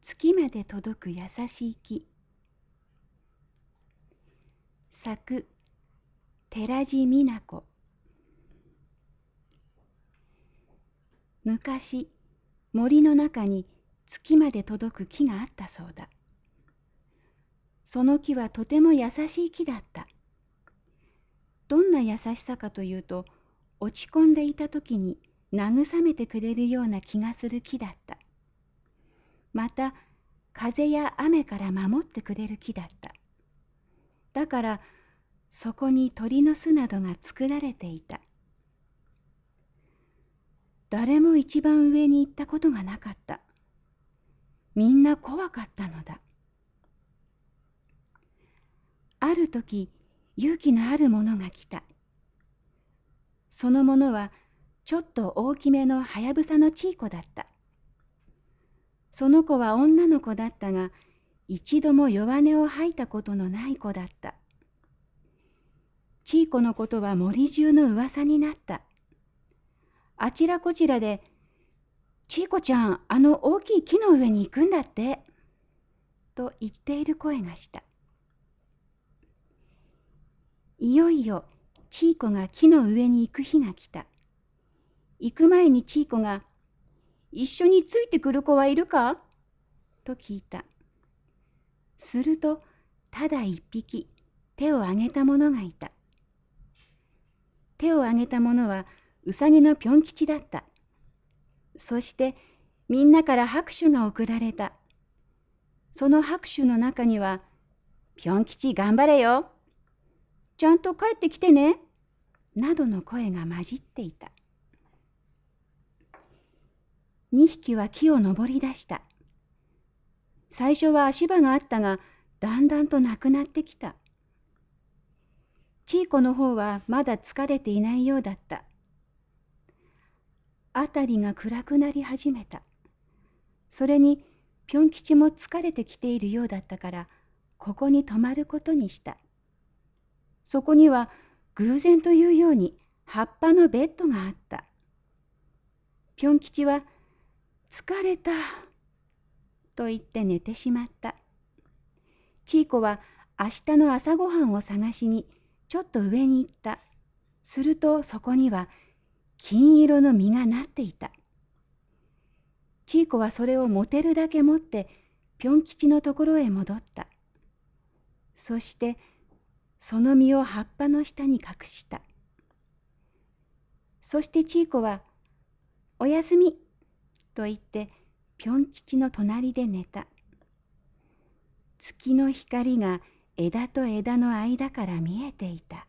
月まで届く優しい木。作、寺地美奈子。昔、森の中に月まで届く木があったそうだ。その木はとても優しい木だった。どんな優しさかというと、落ち込んでいた時に慰めてくれるような気がする木だった。また、風や雨から守ってくれる木だった。だから、そこに鳥の巣などが作られていた。誰も一番上に行ったことがなかった。みんな怖かったのだ。ある時、勇気のある者が来た。その者はちょっと大きめのはやぶさのチーコだった。その子は女の子だったが、一度も弱音を吐いたことのない子だった。チーコのことは森中の噂になった。あちらこちらで、チーコちゃん、あの大きい木の上に行くんだって、と言っている声がした。いよいよチーコが木の上に行く日が来た。行く前にチーコが、一緒についてくる子はいるかと聞いた。すると、ただ一匹手を挙げた者がいた。手を挙げた者はうさぎのぴょん吉だった。そしてみんなから拍手が送られた。その拍手の中には、ぴょん吉頑張れよ。ちゃんと帰ってきてね。などの声が混じっていた。2匹は木を登り出した。最初は足場があったが、だんだんとなくなってきた。チーコの方はまだ疲れていないようだった。あたりが暗くなり始めた。それに、ぴょん吉も疲れてきているようだったから、ここに泊まることにした。そこには、偶然というように、葉っぱのベッドがあった。ぴょん吉は、疲れた、と言って寝てしまった。チーコは、明日の朝ごはんを探しに、ちょっと上に行った。すると、そこには、金色の実がなっていた。チーコはそれを持てるだけ持って、ぴょん吉のところへ戻った。そして、その実を葉っぱの下に隠した。そしてチーコは、おやすみ、と言って、ぴょん吉の隣で寝た。月の光が枝と枝の間から見えていた。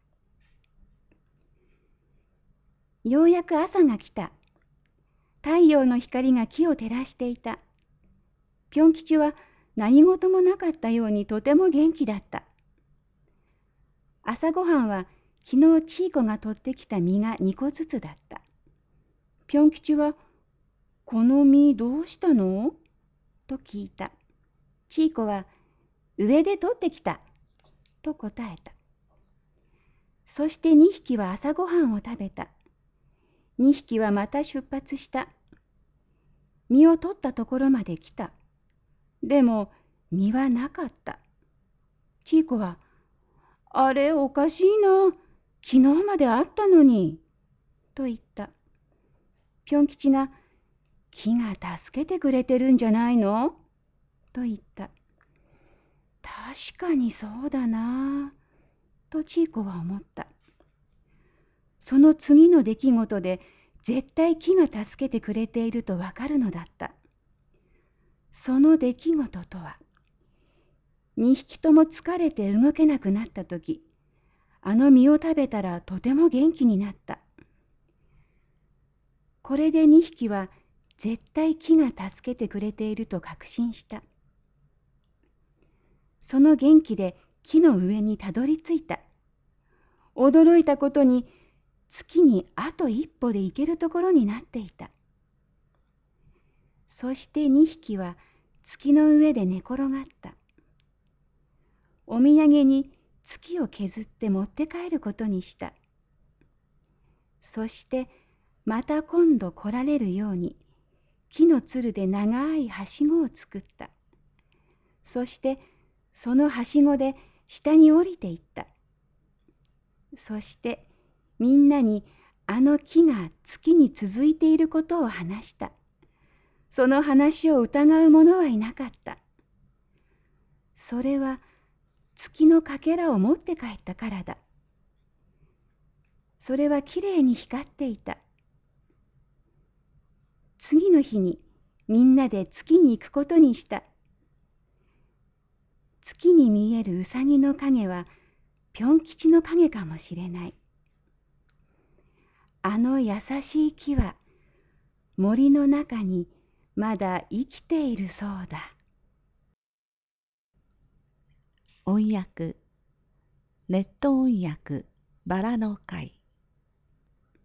ようやく朝が来た。太陽の光が木を照らしていた。ぴょん吉は何事もなかったようにとても元気だった。朝ごはんは昨日チーコが取ってきた実が2個ずつだった。ぴょん吉は、この実どうしたのと聞いた。チーコは、上で取ってきた、と答えた。そして2匹は朝ごはんを食べた。2匹はまた出発した。実を取ったところまで来た。でも実はなかった。チーコは、あれおかしいな。昨日まであったのに。と言った。ぴょん吉が、木が助けてくれてるんじゃないのと言った。確かにそうだな。とチーコは思った。その次の出来事で絶対木が助けてくれているとわかるのだった。その出来事とは、2匹とも疲れて動けなくなったとき、あの実を食べたらとても元気になった。これで2匹は絶対木が助けてくれていると確信した。その元気で木の上にたどり着いた。驚いたことに、月にあと一歩で行けるところになっていた。そして2匹は月の上で寝転がった。お土産に月を削って持って帰ることにした。そしてまた今度来られるように、 木のつるで長いはしごを作った。そしてそのはしごで下に降りていった。そしてみんなにあの木が月に続いていることを話した。その話を疑う者はいなかった。それは月のかけらを持って帰ったからだ。それはきれいに光っていた。次の日にみんなで月に行くことにした。月に見えるうさぎの影はぴょん吉の影かもしれない。あの優しい木は森の中にまだ生きているそうだ。 音訳ネット音訳バラの会。